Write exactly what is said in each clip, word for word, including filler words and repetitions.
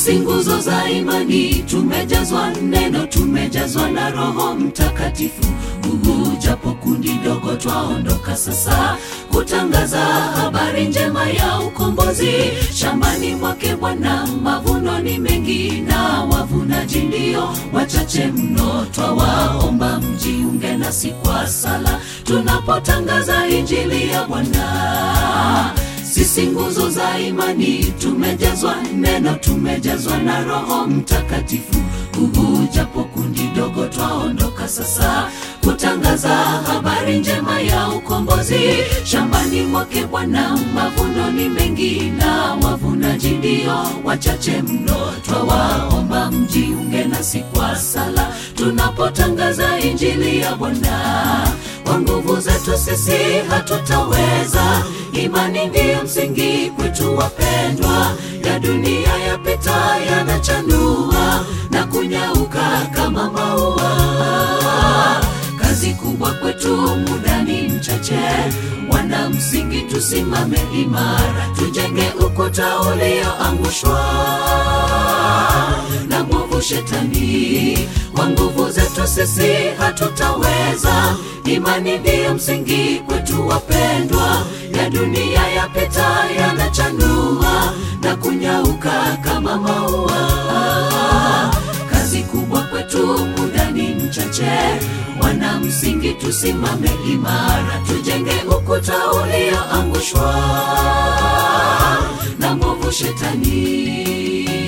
Sisi nguzo za imani, tumejazwa neno, tumejazwa na Roho Mtakatifu. Uhu, japo kundi dogo twaondoka sasa kutangaza habari njema ya ukombozi. Shambani mwake Bwana mavuno ni mengi, na wavunaji ndio wachache mno. Twawaomba mjiunge nasi kwa sala tunapotangaza injili ya Bwana. Sisi nguzo za imani, tumejazwa neno, tumejazwa na Roho Mtakatifu. Uhu, japo kundi dogo twaondoka sasa kutangaza habari njema ya ukombozi. Shambani mwake Bwana mavuno ni mengi, na wavunaji ndio wachache mno. Twawaomba mjiunge nasi kwa sala tunapotangaza injili ya Bwana. Kwa nguvu zetu sisi hatutaweza, imani ndiyo msingi kwetu wapendwa. Ya dunia yapita, yanachanua na kunyauka kama maua. Kazi kubwa kwetu, muda ni mchache. Wana msingi tusimame imara, tujenge ukuta ulioangushwa na mwovu Shetani. Kwa nguvu zetu sisi hatutaweza, imani ndiyo msingi kwetu wapendwa. Ya dunia yapita, yanachanua na kunyauka kama maua. Kazi kubwa kwetu, muda ni mchache. Wana msingi tusimame imara, tujenge ukuta ulioangushwa na mwovu Shetani.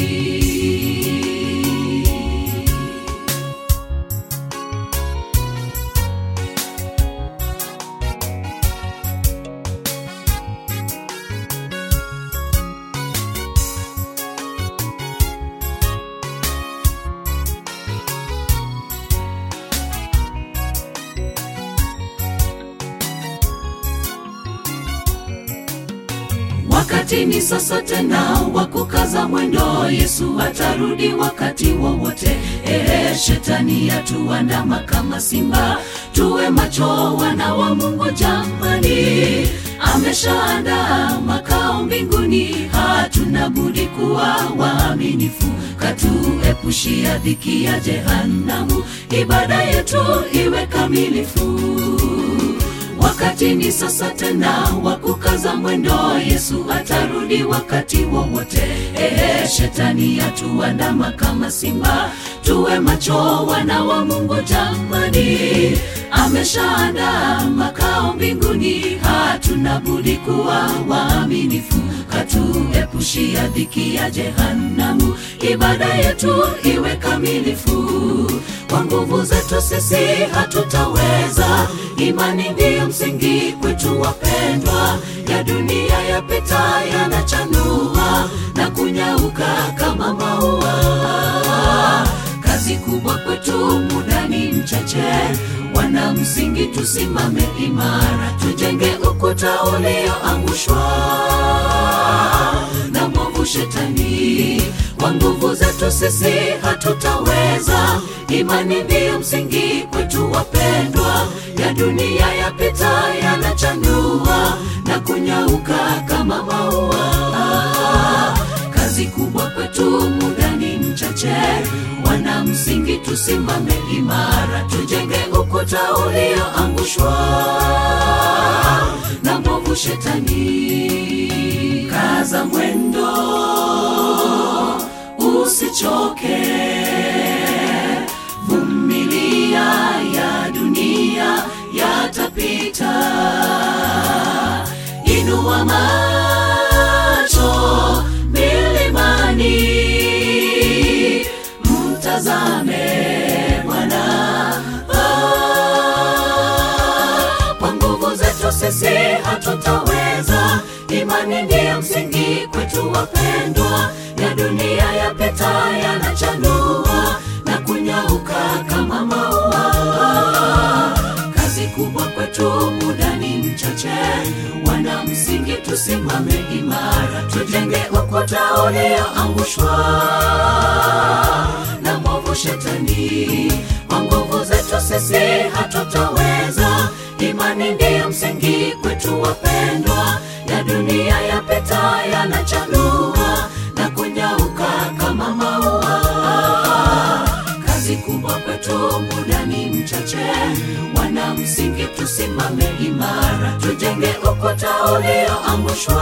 Wakati ni sasa tena wa kukaza mwendo, Yesu atarudi wakati wowote. Ehe, Shetani yatuandama kama simba, tuwe macho wana wa Mungu jamani. Ameshaandaa makao mbinguni, hatuna budi kuwa waaminifu. Katuepushia dhiki ya jehanamu, ibada yetu iwe kamilifu. Wakati ni sasa tena wa kukaza mwendo, Yesu atarudi wakati wowote. Ehe, Shetani yatuandama kama simba, tuwe macho wana wa Mungu jamani. Ameshaandaa makao mbinguni, hatuna budi kuwa waaminifu. Katuepushia dhiki ya jehanamu, ibada yetu iwe kamilifu. Kwa nguvu zetu sisi hatutaweza, imani ndiyo msingi kwetu wapendwa. Ya dunia yapita, yanachanua na kunyauka kama maua. Kazi kubwa kwetu, muda ni mchache. Wana msingi tusimame imara, tujenge ukuta ulioangushwa na mwovu Shetani. Kwa nguvu zetu sisi hatutaweza, imani ndiyo msingi kwetu wapendwa. Ya dunia yapita, yanachanua na kunyauka kama maua. Kazi kubwa kwetu, muda ni mchache. Wana msingi tusimame imara, tujenge ukuta ulioangushwa na mwovu Shetani. Kaza mwendo, usichoke, vumilia, ya dunia yatapita. Inua macho milimani, mtazame Bwana. Kwa nguvu zetu sisi hatutaweza, imani ndiyo msingi kwetu wapendwa. Ya dunia yapita, yanachanua na kunyauka kama maua. Kazi kubwa kwetu, muda ni mchache. Wana msingi tusimame imara, tujenge ukuta ulioangushwa na mwovu Shetani. Kwa nguvu zetu sisi hatutaweza, imani ndiyo msingi kwetu wapendwa. Ya dunia yapita, yanachanua na kunyauka kama kwetu, muda ni mchache. Wana msingi tusimame imara, tujenge ukuta ulioangushwa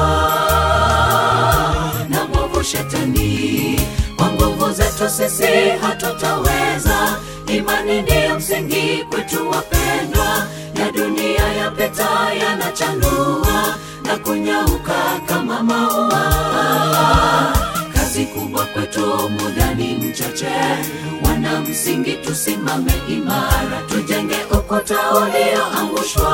na mwovu Shetani. Kwa nguvu zetu sisi hatutaweza, imani ndiyo msingi kwetu wapendwa. Ya dunia yapita yanachanua na kunyauka kama maua. Kazi kubwa kwetu, muda ni mchache. Wana msingi tusimame imara, tujenge ukuta ulioangushwa